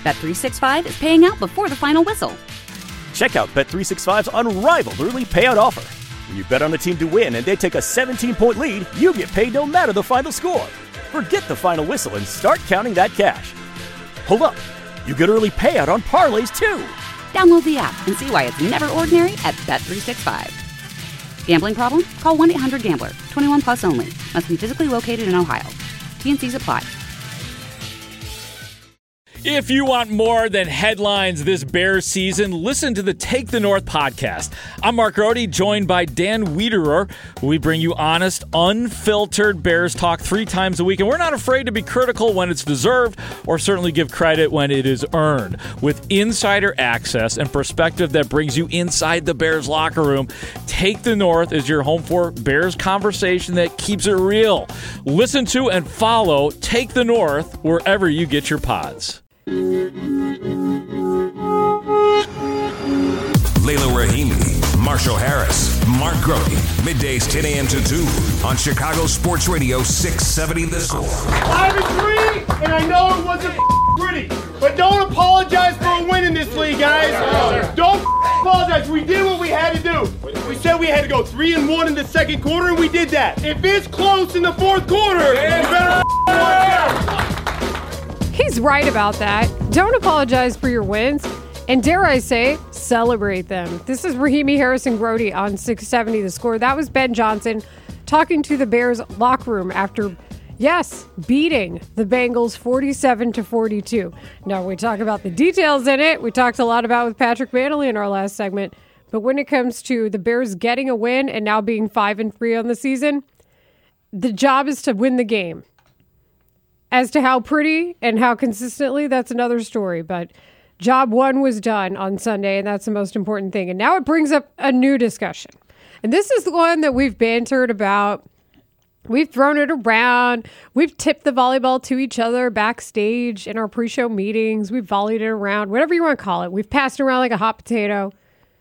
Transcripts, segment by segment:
Bet365 is paying out before the final whistle. Check out Bet365's unrivaled early payout offer. When you bet on a team to win and they take a 17-point lead, you get paid no matter the final score. Forget the final whistle and start counting that cash. Hold up. You get early payout on parlays, too. Download the app and see why it's never ordinary at Bet365. Gambling problem? Call 1-800-GAMBLER. 21 plus only. Must be physically located in Ohio. T&Cs apply. If you want more than headlines this Bears season, listen to the Take the North podcast. I'm Mark Rohde, joined by Dan Wiederer. We bring you honest, unfiltered Bears talk 3 times a week, and we're not afraid to be critical when it's deserved or certainly give credit when it is earned. With insider access and perspective that brings you inside the Bears locker room, Take the North is your home for Bears conversation that keeps it real. Listen to and follow Take the North wherever you get your pods. Layla Rahimi, Marshall Harris, Mark Grote, middays 10 a.m. to 2 on Chicago Sports Radio 670 The Score. 5-3, and I know it wasn't pretty, but don't apologize for a win in this league, guys. Don't apologize. We did what we had to do. We said we had to go 3-1 in the second quarter, and we did that. If it's close in the fourth quarter, you better He's right about that. Don't apologize for your wins. And dare I say, celebrate them. This is Rahimi, Harris, and Grote on 670 The Score. That was Ben Johnson talking to the Bears locker room after, yes, beating the Bengals 47-42. Now, we talk about the details in it. We talked a lot about with Patrick Manley in our last segment. But when it comes to the Bears getting a win and now being 5-3 on the season, the job is to win the game. As to how pretty and how consistently, that's another story. But job 1 was done on Sunday, and that's the most important thing. And now it brings up a new discussion. And this is the one that we've bantered about. We've thrown it around. We've tipped the volleyball to each other backstage in our pre-show meetings. We've volleyed it around, whatever you want to call it. We've passed it around like a hot potato.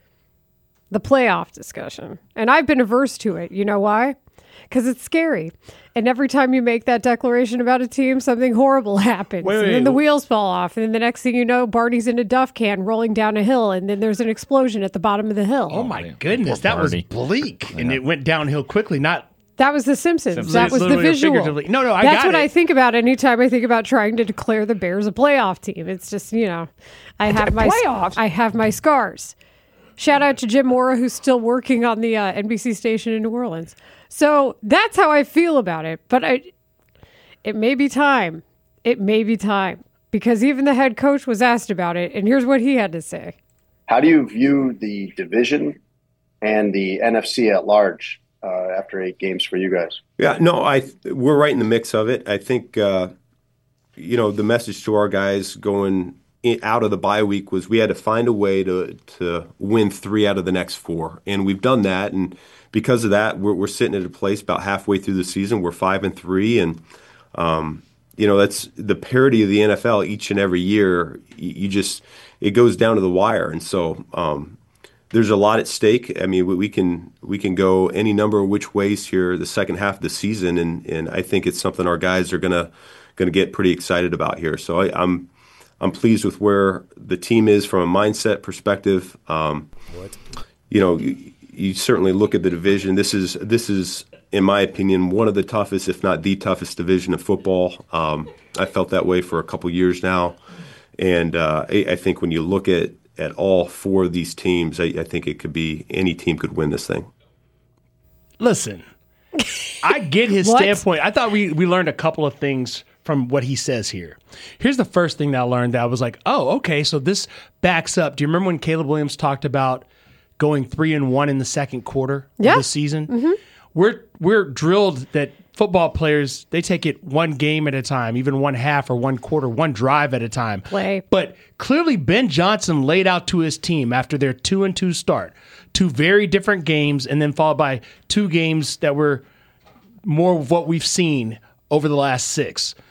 The playoff discussion. And I've been averse to it. You know why? Because it's scary. And every time you make that declaration about a team, something horrible happens. And then the wheels fall off. And then the next thing you know, Barney's in a duff can rolling down a hill. And then there's an explosion at the bottom of the hill. Oh, my goodness. That was bleak. And it went downhill quickly. That was The Simpsons. That was the visual. No, I got it. That's what I think about anytime I think about trying to declare the Bears a playoff team. It's just, I have my scars. Shout out to Jim Mora, who's still working on the NBC station in New Orleans. So that's how I feel about it. But it may be time. It may be time. Because even the head coach was asked about it, and here's what he had to say. How do you view the division and the NFC at large after 8 games for you guys? Yeah, no, we're right in the mix of it. I think, the message to our guys going out of the bye week was we had to find a way to win 3 out of the next 4. And we've done that. And because of that, we're sitting at a place about halfway through the season. We're 5-3. And, that's the parity of the NFL each and every year. It goes down to the wire. And so there's a lot at stake. I mean, we can go any number of which ways here the second half of the season. And I think it's something our guys are gonna get pretty excited about here. So I'm pleased with where the team is from a mindset perspective. You certainly look at the division. This is, in my opinion, one of the toughest, if not the toughest division of football. I felt that way for a couple years now. And I think when you look at all 4 of these teams, I think it could be any team could win this thing. Listen, I get his standpoint. I thought we learned a couple of things from what he says here. Here's the first thing that I learned that I was like, oh, okay, so this backs up. Do you remember when Caleb Williams talked about going 3-1 in the second quarter of the season? Mm-hmm. We're drilled that football players, they take it one game at a time, even one half or one quarter, one drive at a time. But clearly Ben Johnson laid out to his team after their 2-2 start, 2 very different games, and then followed by 2 games that were more of what we've seen over the last 6.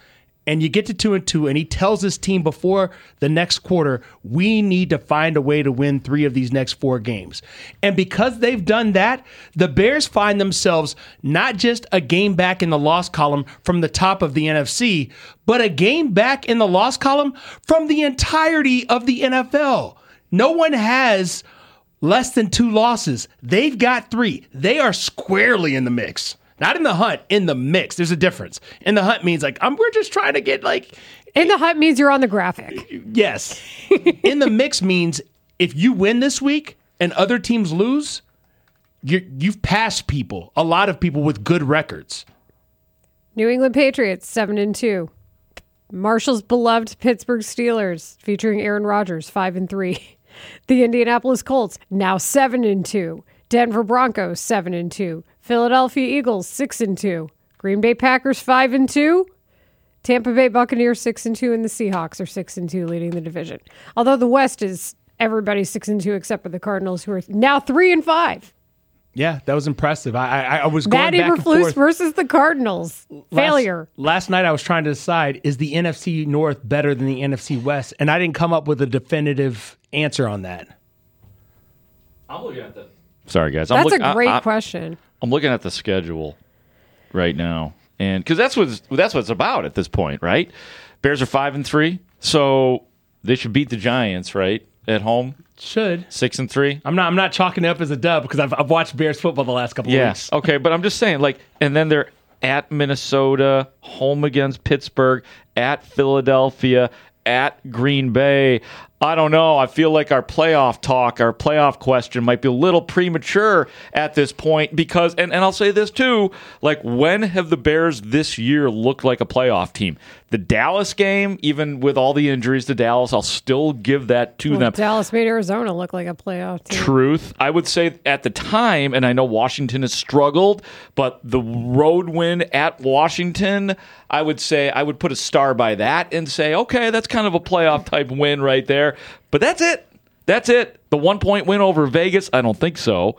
and you get to 2-2, and he tells his team before the next quarter, we need to find a way to win 3 of these next 4 games. And because they've done that, the Bears find themselves not just a game back in the loss column from the top of the NFC, but a game back in the loss column from the entirety of the NFL. No one has less than 2 losses. They've got 3. They are squarely in the mix. Not in the hunt, in the mix. There's a difference. In the hunt means we're just trying to get In the hunt means you're on the graphic. Yes. In the mix means if you win this week and other teams lose, you've passed people, a lot of people with good records. New England Patriots 7-2. Marshall's beloved Pittsburgh Steelers featuring Aaron Rodgers 5-3. The Indianapolis Colts now 7-2. Denver Broncos 7-2. Philadelphia Eagles 6-2. Green Bay Packers 5-2. Tampa Bay Buccaneers 6-2, and the Seahawks are 6-2, leading the division. Although the West is everybody 6-2 except for the Cardinals, who are now 3-5. Yeah, that was impressive. I was going Matt back and Eberflus forth versus the Cardinals. Failure. Last night I was trying to decide, is the NFC North better than the NFC West? And I didn't come up with a definitive answer on that. I'm looking at that. Sorry, guys. That's a great question. I'm looking at the schedule right now, and because that's what it's about at this point, right? Bears are 5-3, so they should beat the Giants, right, at home. Should 6-3. I'm not chalking it up as a dub because I've watched Bears football the last couple of weeks. Okay, but I'm just saying, and then they're at Minnesota, home against Pittsburgh, at Philadelphia, at Green Bay. I don't know. I feel like our playoff talk, our playoff question might be a little premature at this point because, and I'll say this too, when have the Bears this year looked like a playoff team? The Dallas game, even with all the injuries to Dallas, I'll still give that to them. Dallas made Arizona look like a playoff team. Truth. I would say at the time, and I know Washington has struggled, but the road win at Washington, I would say I would put a star by that and say, okay, that's kind of a playoff type win right there. But that's it. That's it. The 1-point win over Vegas, I don't think so.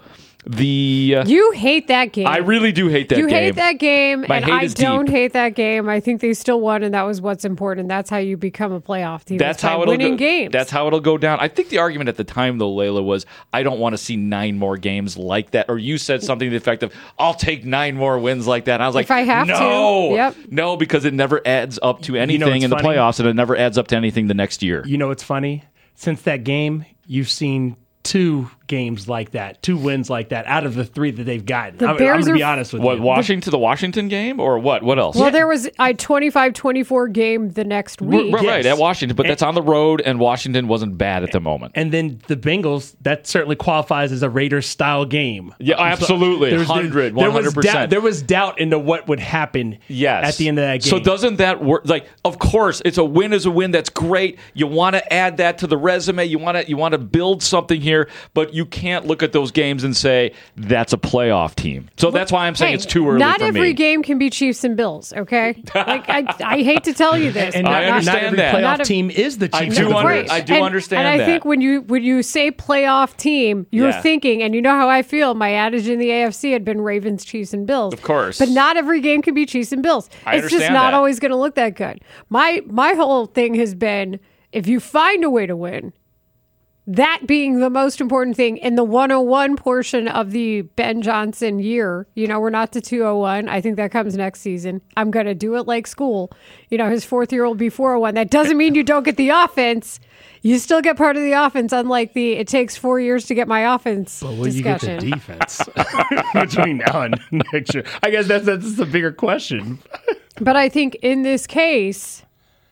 You hate that game. I really do hate that game. You hate that game, My and hate I is don't deep. hate that game. I think they still won, and that was what's important. That's how you become a playoff team. That's by how it'll winning go, games. That's how it'll go down. I think the argument at the time, though, Layla, was I don't want to see 9 more games like that. Or you said something to the effect of, I'll take 9 more wins like that. And I was like, if I have no, to. Yep. No, because it never adds up to anything in the playoffs, and it never adds up to anything the next year. You know what's funny? Since that game, you've seen 2 games like that, 2 wins like that out of the 3 that they've gotten. I'm going to be honest with you. What, the Washington game or what? What else? Well, there was a 25-24 game the next week. Right, at Washington, but that's on the road, and Washington wasn't bad at the moment. And then the Bengals, that certainly qualifies as a Raiders-style game. Yeah, absolutely, 100%. There was doubt into what would happen at the end of that game. So doesn't that work? Of course, it's a win is a win. That's great. You want to add that to the resume. You want to build something here, but you can't look at those games and say that's a playoff team. So that's why I'm saying it's too early not for me. Not every game can be Chiefs and Bills, okay? I hate to tell you this. And I understand not every that. playoff team is the Chiefs. I do understand that. And I think when you say playoff team, you're thinking, and you know how I feel, my adage in the AFC had been Ravens, Chiefs, and Bills. Of course. But not every game can be Chiefs and Bills. It's just not always going to look that good. My whole thing has been, if you find a way to win, that being the most important thing in the 101 portion of the Ben Johnson year. We're not to 201. I think that comes next season. I'm going to do it like school. His 4th year will be 401. That doesn't mean you don't get the offense. You still get part of the offense, unlike it takes 4 years to get my offense discussion. You get the defense between now and next year? I guess that's a bigger question. But I think in this case,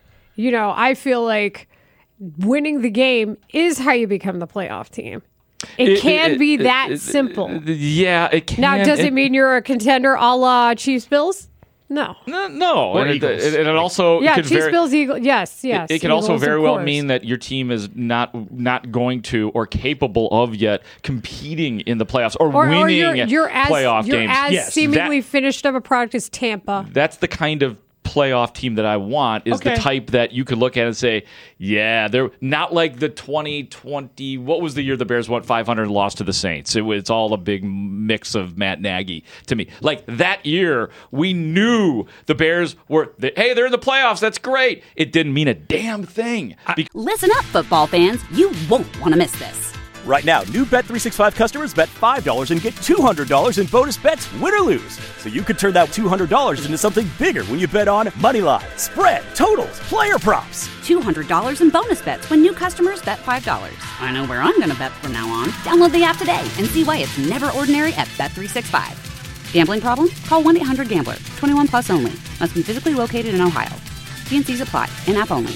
I feel like winning the game is how you become the playoff team. It can be that simple. Yeah, it can. Now, does it mean you're a contender a la Chiefs Bills? No. No. Or and Eagles. It also Chiefs, Bills, Eagles. Yes. It can also very well mean that your team is not going to or capable of yet competing in the playoffs or winning playoff games. You're as seemingly finished of a product as Tampa. That's the kind of playoff team that I want is the type that you could look at and say, yeah, they're not like the 2020. What was the year the Bears went 500 and lost to the Saints? It's all a big mix of Matt Nagy to me. Like that year, we knew the Bears were, hey, they're in the playoffs. That's great. It didn't mean a damn thing. Listen up, football fans. You won't want to miss this. Right now, new Bet365 customers bet $5 and get $200 in bonus bets, win or lose. So you could turn that $200 into something bigger when you bet on money line, spread, totals, player props. $200 in bonus bets when new customers bet $5. I know where I'm going to bet from now on. Download the app today and see why it's never ordinary at Bet365. Gambling problem? Call 1-800-GAMBLER. 21 plus only. Must be physically located in Ohio. T&Cs apply. In-app only.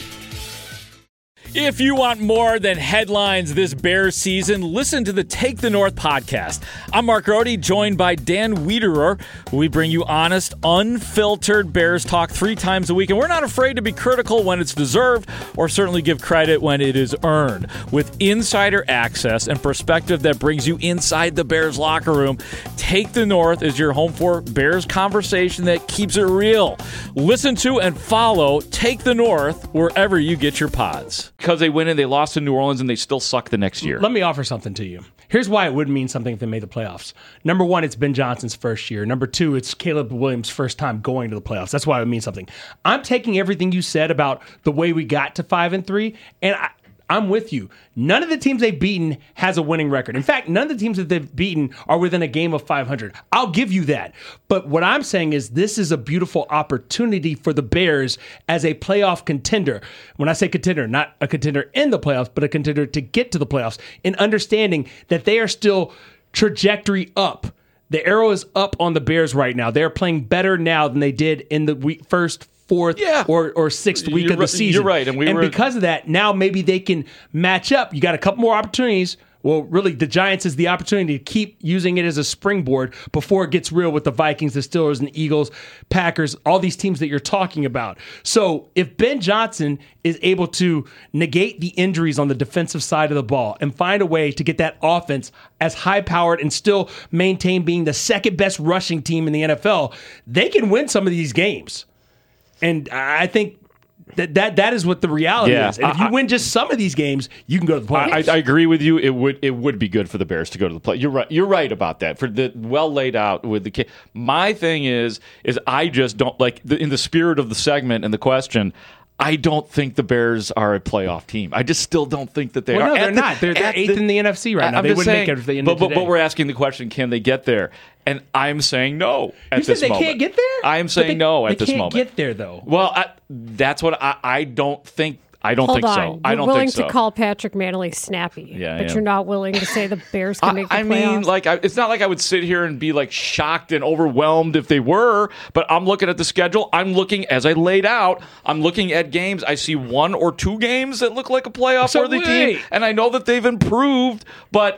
If you want more than headlines this Bears season, listen to the Take the North podcast. I'm Mark Rohde, joined by Dan Wiederer. We bring you honest, unfiltered Bears talk 3 times a week, and we're not afraid to be critical when it's deserved or certainly give credit when it is earned. With insider access and perspective that brings you inside the Bears locker room, Take the North is your home for Bears conversation that keeps it real. Listen to and follow Take the North wherever you get your pods. Because they went in, they lost to New Orleans, and they still suck the next year. Let me offer something to you. Here's why it would mean something if they made the playoffs. Number 1, it's Ben Johnson's first year. Number 2, it's Caleb Williams' first time going to the playoffs. That's why it would mean something. I'm taking everything you said about the way we got to 5-3, and I'm with you. None of the teams they've beaten has a winning record. In fact, none of the teams that they've beaten are within a game of 500. I'll give you that. But what I'm saying is this is a beautiful opportunity for the Bears as a playoff contender. When I say contender, not a contender in the playoffs, but a contender to get to the playoffs, and understanding that they are still trajectory up. The arrow is up on the Bears right now. They're playing better now than they did in the first 4th or 6th week of the season. You're right. And because of that, now maybe they can match up. You got a couple more opportunities. Well, really, the Giants is the opportunity to keep using it as a springboard before it gets real with the Vikings, the Steelers, and the Eagles, Packers, all these teams that you're talking about. So if Ben Johnson is able to negate the injuries on the defensive side of the ball and find a way to get that offense as high-powered and still maintain being the second best rushing team in the NFL, they can win some of these games. And I think that is what the reality is. And if you win just some of these games, you can go to the playoffs. I agree with you. It would be good for the Bears to go to the play. You're right. You're right about that. For the well laid out with the my thing is I just don't like in the spirit of the segment and the question. I don't think the Bears are a playoff team. I just still don't think that they are. No, they're not. They're 8th in the NFC right now. They wouldn't make it if they ended today. But we're asking the question, can they get there? And I'm saying no at this moment. You said they can't get there? I am saying no at this moment. They can't get there, though. Well, that's what I don't think. I don't think so. I don't willing think so. to call Patrick Manley snappy, but you're not willing to say the Bears can make the playoffs. I mean, it's not like I would sit here and be shocked and overwhelmed if they were. But I'm looking at the schedule. I'm looking, as I laid out, I'm looking at games. I see 1 or 2 games that look like a playoff-worthy team, and I know that they've improved. But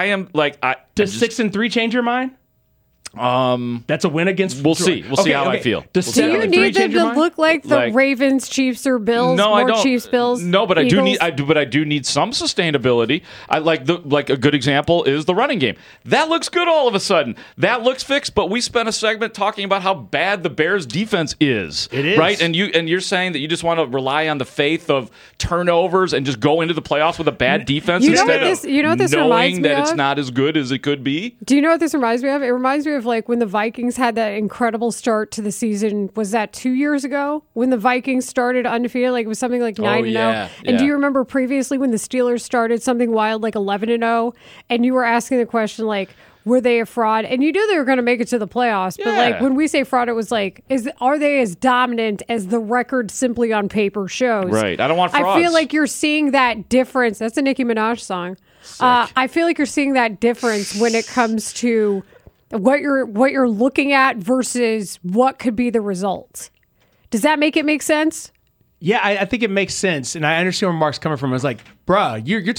does 6-3 change your mind? That's a win against. We'll see. We'll see how I feel. Do you need them to look like the Ravens, Chiefs, or Bills? No, I don't. Chiefs, Bills. No, but Eagles? I do need some sustainability. I like a good example is the running game. That looks good all of a sudden. That looks fixed. But we spent a segment talking about how bad the Bears' defense is. It is right, and you're saying that you just want to rely on the faith of turnovers and just go into the playoffs with a bad defense instead of knowing that it's not as good as it could be. Do you know what this reminds me of? It reminds me of when the Vikings had that incredible start to the season. Was that 2 years ago when the Vikings started undefeated? It was something like 9-0. And do you remember previously when the Steelers started something wild like 11-0? And you were asking the question were they a fraud? And you knew they were going to make it to the playoffs. But when we say fraud, it was are they as dominant as the record simply on paper shows? Right. I don't want frauds. I feel like you're seeing that difference. That's a Nicki Minaj song. I feel like you're seeing that difference when it comes to what you're looking at versus what could be the result. Does that make sense? Yeah, I think it makes sense, and I understand where Mark's coming from. It's bruh, you're talking about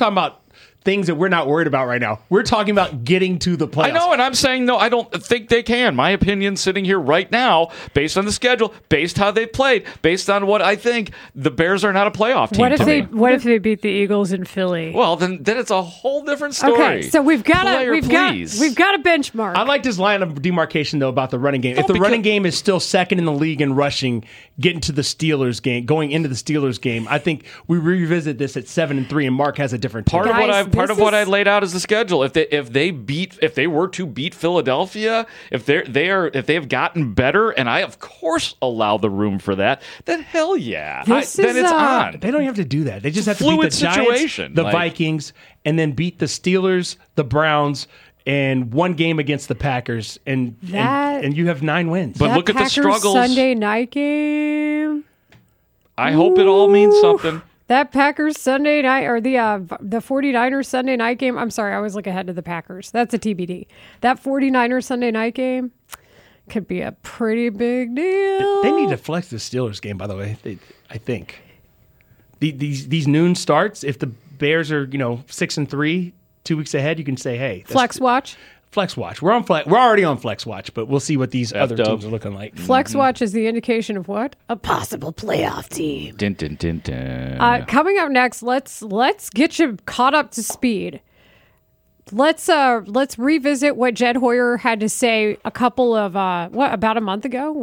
things that we're not worried about right now. We're talking about getting to the playoffs. I know, and I'm saying, no, I don't think they can. My opinion sitting here right now, based on the schedule, based how they've played, based on what I think, the Bears are not a playoff team. What if they beat the Eagles in Philly? Well, then it's a whole different story. Okay, so we've got a benchmark. I like this line of demarcation though about the running game. If the running game is still second in the league in rushing, getting to the Steelers game, going into the Steelers game, I think we revisit this at 7-3, and Mark has a different take. Part of what I laid out is the schedule. If they were to beat Philadelphia, if they have gotten better, and I of course allow the room for that, then hell yeah, then it's on. They don't have to do that. They just have to beat the Giants, the Vikings, and then beat the Steelers, the Browns, and one game against the Packers, and you have 9 wins. But look at the struggles. Sunday night game. I hope it all means something. That Packers Sunday night, or the 49ers Sunday night game. I'm sorry, I always look ahead to the Packers. That's a TBD. That 49ers Sunday night game could be a pretty big deal. They need to flex the Steelers game, by the way. I think these noon starts. If the Bears are 6-3, 2 weeks ahead, you can say, hey, flex watch. Flex watch. We're already on flex watch, but we'll see what these other teams are looking like. Flex watch is the indication of what? A possible playoff team. Dun, dun, dun, dun. Coming up next, let's get you caught up to speed. Let's revisit what Jed Hoyer had to say about a month ago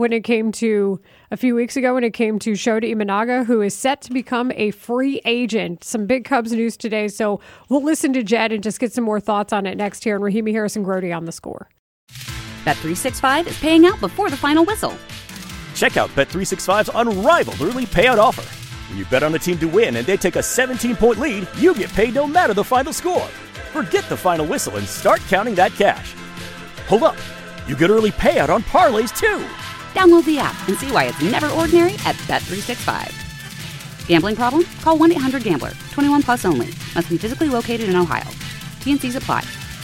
a few weeks ago when it came to Shota Imanaga, who is set to become a free agent. Some big Cubs news today, so we'll listen to Jed and just get some more thoughts on it next here on Rahimi Harrison Grody on The Score. Bet365 is paying out before the final whistle. Check out Bet365's unrivaled early payout offer. When you bet on a team to win and they take a 17-point lead, you get paid no matter the final score. Forget the final whistle and start counting that cash. Hold up. You get early payout on parlays, too. Download the app and see why it's never ordinary at Bet365. Gambling problem? Call 1-800-GAMBLER. 21 plus only. Must be physically located in Ohio. T&Cs apply.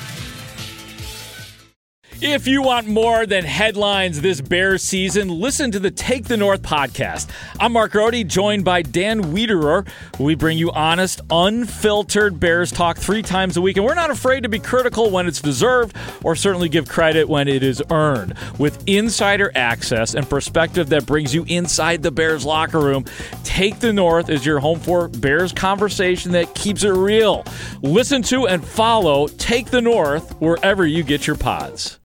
If you want more than headlines this Bears season, listen to the Take the North podcast. I'm Mark Grody, joined by Dan Wiederer. We bring you honest, unfiltered Bears talk 3 times a week, and we're not afraid to be critical when it's deserved or certainly give credit when it is earned. With insider access and perspective that brings you inside the Bears locker room, Take the North is your home for Bears conversation that keeps it real. Listen to and follow Take the North wherever you get your pods.